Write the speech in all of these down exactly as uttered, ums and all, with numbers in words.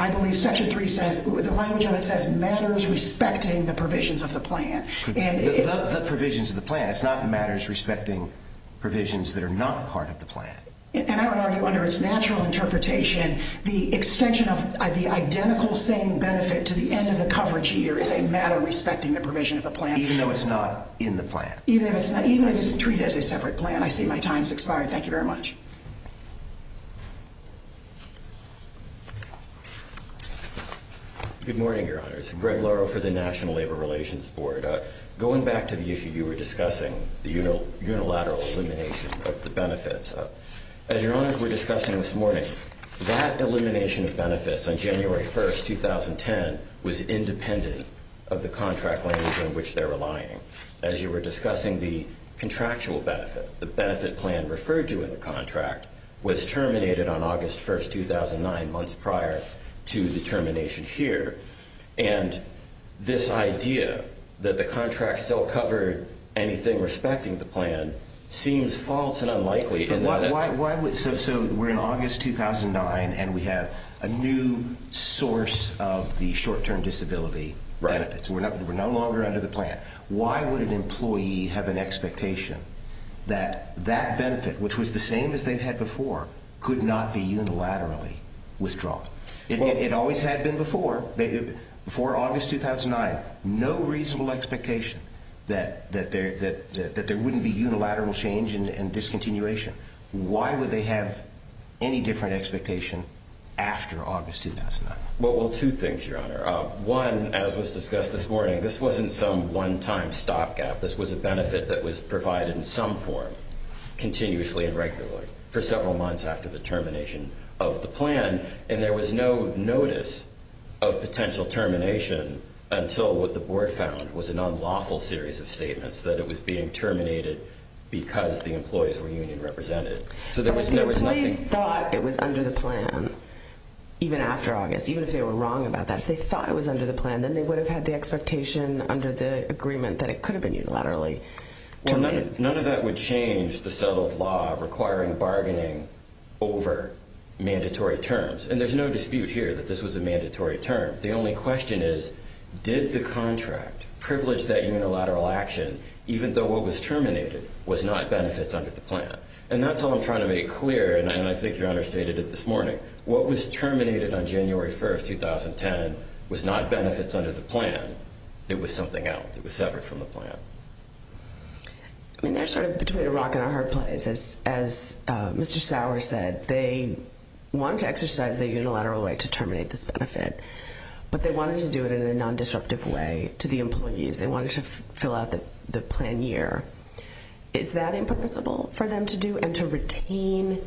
I believe Section three says, the language of it says, matters respecting the provisions of the plan. And the, it, the, the provisions of the plan. It's not matters respecting provisions that are not part of the plan. And I would argue under its natural interpretation, the extension of uh, the identical same benefit to the end of the coverage year is a matter respecting the provision of the plan. Even though it's not in the plan. Even if it's not, even if it's treated as a separate plan. I see my time's expired. Thank you very much. Good morning, Your Honors. Greg Lauro for the National Labor Relations Board. Uh, going back to the issue you were discussing, the unil- unilateral elimination of the benefits. Uh, as Your Honors were discussing this morning, that elimination of benefits on January first, two thousand ten was independent of the contract language on which they're relying. As you were discussing the contractual benefit, the benefit plan referred to in the contract was terminated on August first, two thousand nine, months prior to the termination here. And this idea that the contract still covered anything respecting the plan seems false and unlikely. But why, why, why would, so, so we're in August two thousand nine and we have a new source of the short-term disability right. benefits. We're, not, we're no longer under the plan. Why would an employee have an expectation that that benefit, which was the same as they'd had before, could not be unilaterally withdrawn? It, well, it, it always had been before. They, it, before August two thousand nine, no reasonable expectation that that there that that, that there wouldn't be unilateral change and, and discontinuation. Why would they have any different expectation after August two thousand nine? Well, well, two things, Your Honor. Uh, one, as was discussed this morning, this wasn't some one-time stopgap. This was a benefit that was provided in some form, continuously and regularly, for several months after the termination of the plan, and there was no notice of potential termination until what the board found was an unlawful series of statements that it was being terminated because the employees were union represented. So there but was, if the there was employees nothing. thought it was under the plan, even after August, even if they were wrong about that, if they thought it was under the plan, then they would have had the expectation under the agreement that it could have been unilaterally Well, none terminated. of, none of that would change the settled law requiring bargaining over mandatory terms. And there's no dispute here that this was a mandatory term. The only question is, did the contract privilege that unilateral action even though what was terminated was not benefits under the plan? And that's all I'm trying to make clear, and, and I think Your Honor stated it this morning. What was terminated on January first, two thousand ten was not benefits under the plan. It was something else. It was separate from the plan. I mean, they're sort of between a rock and a hard place. As, as uh, Mister Sauer said, they wanted to exercise their unilateral right to terminate this benefit, but they wanted to do it in a non-disruptive way to the employees. They wanted to f- fill out the, the plan year. Is that impermissible for them to do and to retain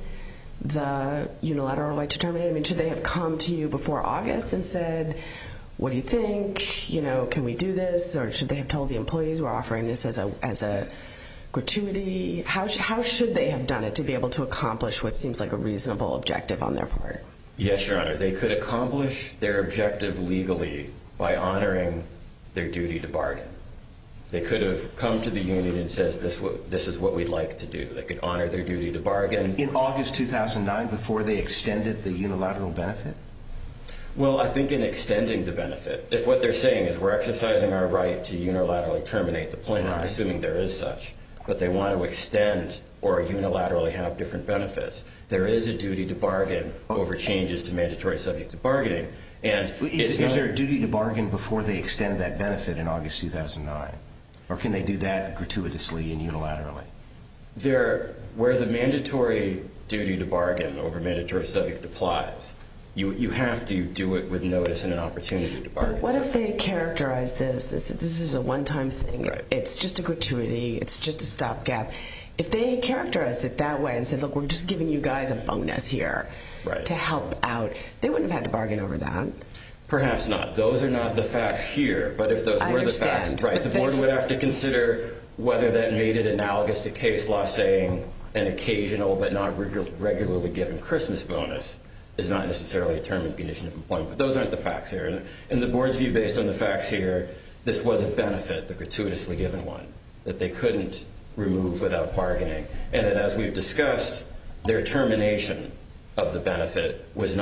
the unilateral right to terminate? I mean, should they have come to you before August and said, what do you think? You know, can we do this? Or should they have told the employees we're offering this as a as a gratuity? How, sh- how should they have done it to be able to accomplish what seems like a reasonable objective on their part? Yes, Your Honor. They could accomplish their objective legally by honoring their duty to bargain. They could have come to the union and said, this, this is what we'd like to do. They could honor their duty to bargain. In August two thousand nine, before they extended the unilateral benefit? Well, I think in extending the benefit, if what they're saying is we're exercising our right to unilaterally terminate the plan, right. assuming there is such, but they want to extend or unilaterally have different benefits, there is a duty to bargain over changes to mandatory subject to bargaining. And is, is there a duty to bargain before they extend that benefit in August two thousand nine? Or can they do that gratuitously and unilaterally? There, where the mandatory duty to bargain over mandatory subject applies, you you have to do it with notice and an opportunity to bargain. But what if they characterize this as this is a one-time thing? Right. It's just a gratuity. It's just a stopgap. If they characterized it that way and said, look, we're just giving you guys a bonus here right. to help out, they wouldn't have had to bargain over that. Perhaps not. Those are not the facts here. But if those I were understand, the facts, right, the board would have to consider whether that made it analogous to case law saying an occasional but not regu- regularly given Christmas bonus is not necessarily a term and condition of employment. But those aren't the facts here. And in the board's view, based on the facts here, this was a benefit, the gratuitously given one, that they couldn't remove without bargaining. And that, as we've discussed, their termination of the benefit was not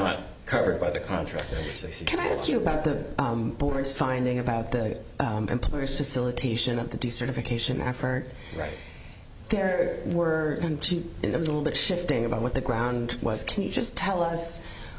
covered by the contract in which they seek Can I ask you about the um, board's finding about the um, employer's facilitation of the decertification effort? Right. There were, um, it was a little bit shifting about what the ground was. Can you just tell us,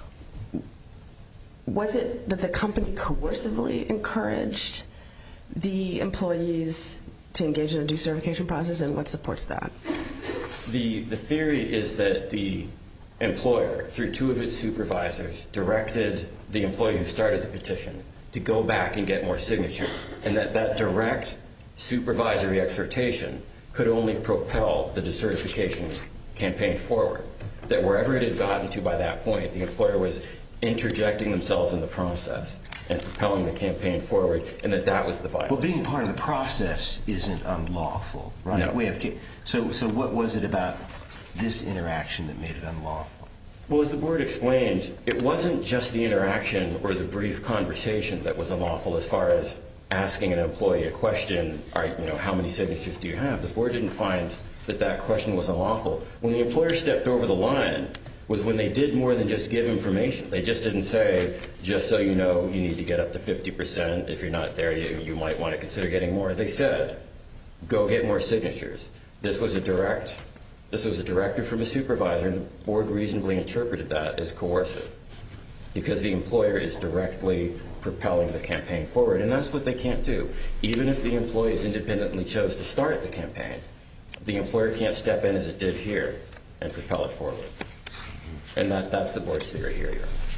was it that the company coercively encouraged the employees to engage in a decertification process, and what supports that? The, the theory is that the employer, through two of its supervisors, directed the employee who started the petition to go back and get more signatures, and that that direct supervisory exhortation could only propel the decertification campaign forward. That wherever it had gotten to by that point, the employer was interjecting themselves in the process and propelling the campaign forward, and that that was the violation. Well, being part of the process isn't unlawful, right? No. We have, so, so what was it about this interaction that made it unlawful? Well, as the board explained, it wasn't just the interaction or the brief conversation that was unlawful as far as asking an employee a question, all right, you know, how many signatures do you have? The board didn't find that that question was unlawful. When the employer stepped over the line was when they did more than just give information. They just didn't say, just so you know, you need to get up to fifty percent. If you're not there, you, you might want to consider getting more. They said, go get more signatures. This was a direct, this was a directive from a supervisor, and the board reasonably interpreted that as coercive because the employer is directly propelling the campaign forward, and that's what they can't do. Even if the employees independently chose to start the campaign, the employer can't step in as it did here and propel it forward. And that, that's the board's theory here.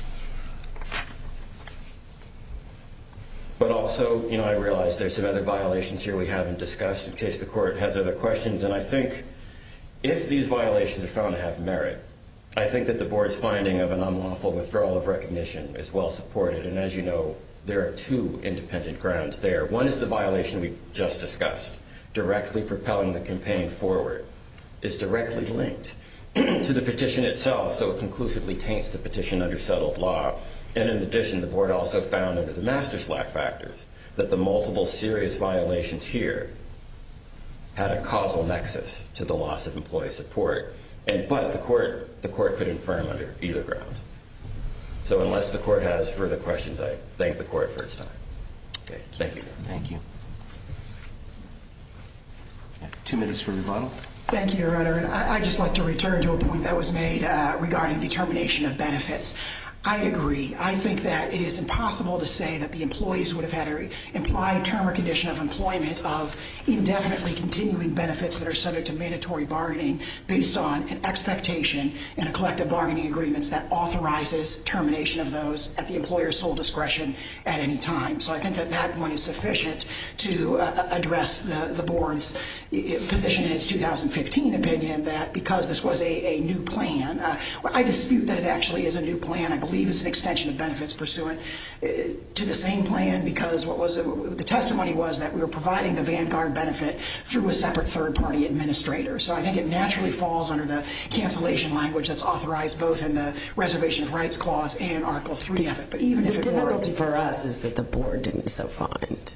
But also, you know, I realize there's some other violations here we haven't discussed in case the court has other questions. And I think if these violations are found to have merit, I think that the board's finding of an unlawful withdrawal of recognition is well supported. And as you know, there are two independent grounds there. One is the violation we just discussed, directly propelling the campaign forward, is directly linked to the petition itself, so it conclusively taints the petition under settled law. And in addition, the board also found under the Master-Slack factors that the multiple serious violations here had a causal nexus to the loss of employee support. And but the court the court could infirm under either ground. So unless the court has further questions, I thank the court for its time. Okay, thank you. Thank you. Two minutes for rebuttal. Thank you, Your Honor. And I, I'd just like to return to a point that was made uh, regarding the termination of benefits. I agree. I think that it is impossible to say that the employees would have had an implied term or condition of employment of indefinitely continuing benefits that are subject to mandatory bargaining based on an expectation in a collective bargaining agreements that authorizes termination of those at the employer's sole discretion at any time. So I think that that one is sufficient to uh, address the, the board's position in its two thousand fifteen opinion that because this was a, a new plan, uh, I dispute that it actually is a new plan. I believe it's an extension of benefits pursuant uh, to the same plan because what was uh, the testimony was that we were providing the Vanguard benefit through a separate third-party administrator. So I think it naturally falls under the cancellation language that's authorized both in the Reservation of Rights Clause and Article three of it. But even the if it difficulty were, for us is that the board didn't so find.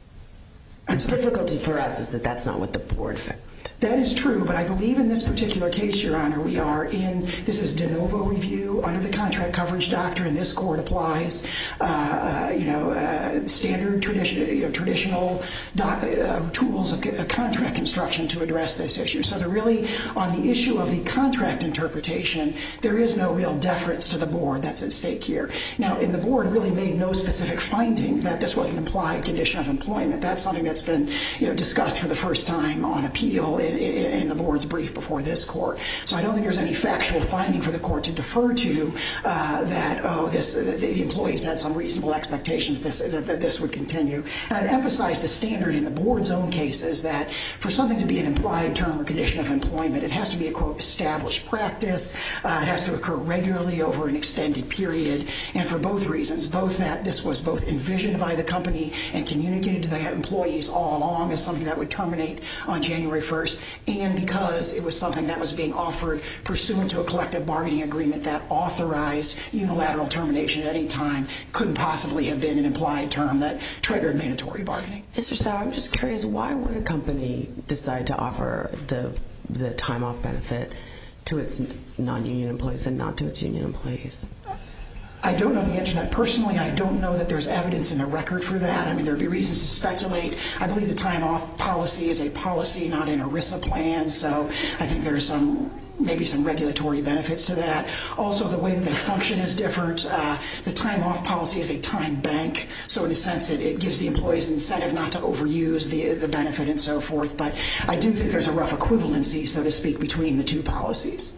The difficulty for us is that that's not what the board found. That is true, but I believe in this particular case, Your Honor, we are in, this is de novo review under the contract coverage doctrine. This court applies, uh, uh, you know, uh, standard tradition, you know, traditional doc, uh, tools of uh, contract construction to address this issue. So they're really, on the issue of the contract interpretation, there is no real deference to the board that's at stake here. Now, and the board really made no specific finding that this was an implied condition of employment. That's something that's been, you know, discussed for the first time on appeal in, in the board's brief before this court. So I don't think there's any factual finding for the court to defer to uh, that, oh, this, uh, the employees had some reasonable expectation that this, that, that this would continue. And I'd emphasize the standard in the board's own cases that for something to be an implied term or condition of employment, it has to be a, quote, established practice. Uh, it has to occur regularly over an extended period. And for both reasons, both that this was both envisioned by the company and communicated to the employees all along as something that would terminate on January first, and because it was something that was being offered pursuant to a collective bargaining agreement that authorized unilateral termination at any time, couldn't possibly have been an implied term that triggered mandatory bargaining. Mister Sauer, I'm just curious, why would a company decide to offer the the time off benefit to its non-union employees and not to its union employees? I don't know the answer to that personally. I don't know that there's evidence in the record for that. I mean, there'd be reasons to speculate. I believe the time off policy is a policy, not an ERISA plan, so I think there's some maybe some regulatory benefits to that. Also, the way that they function is different. Uh, the time off policy is a time bank, so in a sense it, it gives the employees an incentive not to overuse the, the benefit and so forth. But I do think there's a rough equivalency, so to speak, between the two policies.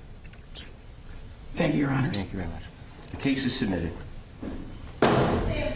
Thank you, Your Honors. Thank you very much. The case is submitted. Stand